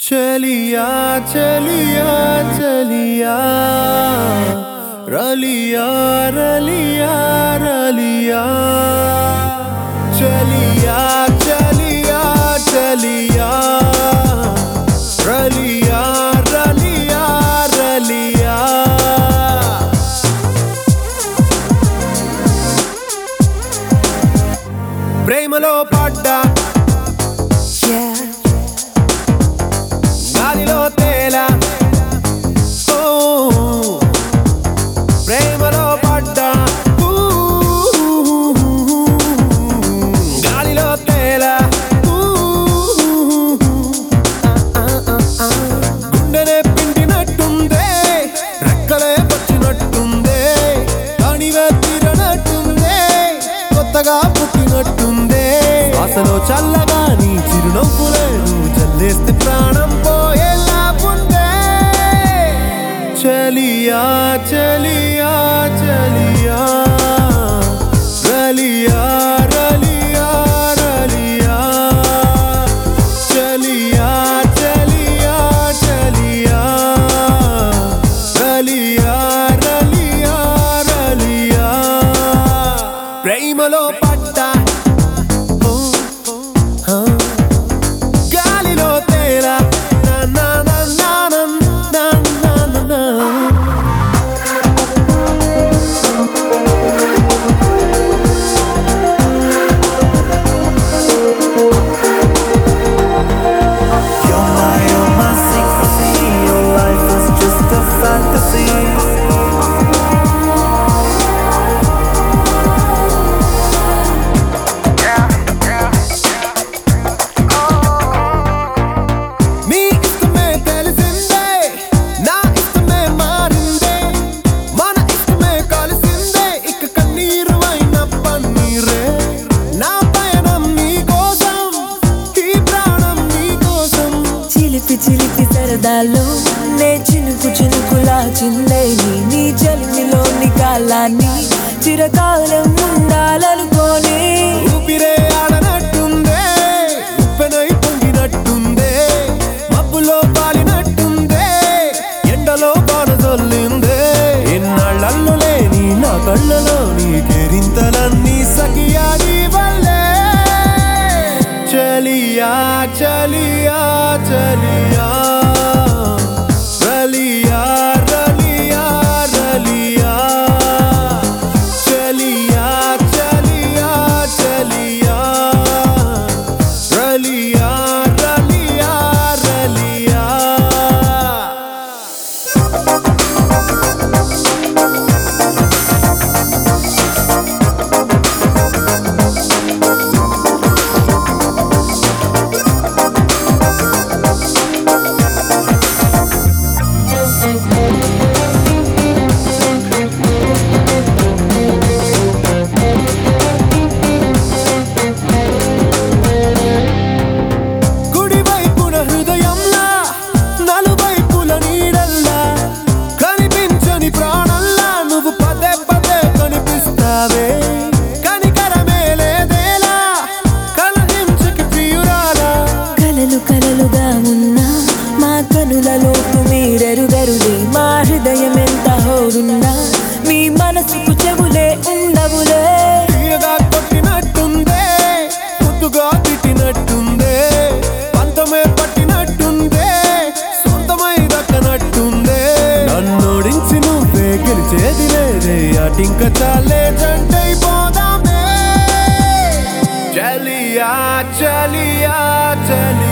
चलिया चलिया चलिया रलिया रलिया रलिया चलिया चलिया चलिया रलिया रलिया रलिया ప్రేమలో పడ్డా గాలిలో తేలా ప్రేమలో పడ్డా గాలిలో తేలా గుండెనే పిండినట్టుందే రెక్కలే పచ్చినట్టుందే దానివే తీరనట్టుందే కొత్తగా పుట్టినట్టుందే అసలు చల్లగా నీ చిరునవ్వులే నువ్వు చల్లేస్తే ప్రాణం పోయేలా ఉందే చలియా చలియా చలియా రలియా రలియా రలియా చలియా చలియా చలియా రలియా రలియా రలియా ప్రేమలో పడ్డా గాలిలో తేలా నా నా నా నా నా నా నా నా You're my secrecy. Your life is just a fantasy. నీ ఇష్టమే తెలిసిందే నా ఇష్టమే మారిందే మన ఇష్టమే కలిసిందే ఇక కన్నీరు అయిన పన్నీరే నా పయనం నీ కోసం ఈ ప్రాణం నీ కోసం చిలిపి చిలిపి సరదాలో నే చినుకు చినుకులా చిందే నీ చలిమిలోని కాలాన్ని చిరకాలం ఉండాలనుకోని ఊపిరే ఆడనట్టుందే ఉప్పెనై పొంగినట్టుందే మబ్బులో పాలినట్టుందే ఎండలో బాన చల్లిందే ఎన్నాళ్ళల్లులే నీ నా కళ్ళలో నీ కేరింతలన్నీ సఖియా నీ వల్లే చలియా చలియా చలియా రలియా రలియా రలియా చలియా చలియా చలియా రలియా రలియా రలియా కుడివైపున హృదయంలా నలువైపుల నీడల్లా కనిపించని ప్రాణంలా నువ్వు పదే పదే కనిపిస్తావే కనికరమే లేదేలా కలహించకి ప్రియురాలా కలలు కలలుగా ఉన్నా మా కనులలోపు మీరెరుగరులే మా హృదయం ఎంత హోరున్నా మీ మనసుకు చెవులే ఉండవులే తీయగా కొట్టినట్టుందే ముద్దుగా తిట్టినట్టుందే పంతమే పట్టినట్టుందే సొంతమై దక్కనట్టుందే నన్నోడించి నువ్వే గెలిచేది లేదే అటింక చాలే జంటైపోదామే చలియా చలియా చలియా